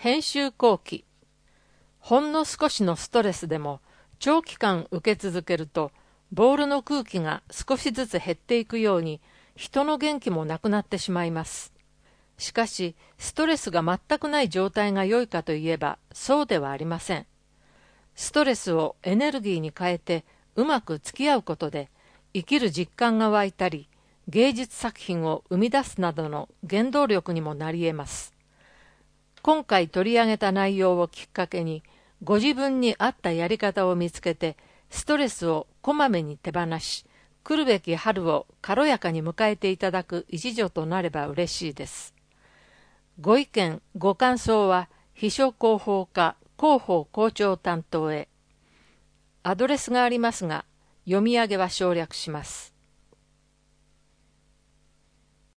編集後期。ほんの少しのストレスでも長期間受け続けると、ボールの空気が少しずつ減っていくように、人の元気もなくなってしまいます。しかし、ストレスが全くない状態が良いかといえば、そうではありません。ストレスをエネルギーに変えて、うまく付き合うことで、生きる実感が湧いたり、芸術作品を生み出すなどの原動力にもなり得ます。今回取り上げた内容をきっかけに、ご自分に合ったやり方を見つけて、ストレスをこまめに手放し、来るべき春を軽やかに迎えていただく一助となれば嬉しいです。ご意見、ご感想は、秘書広報課広報校長担当へ。アドレスがありますが、読み上げは省略します。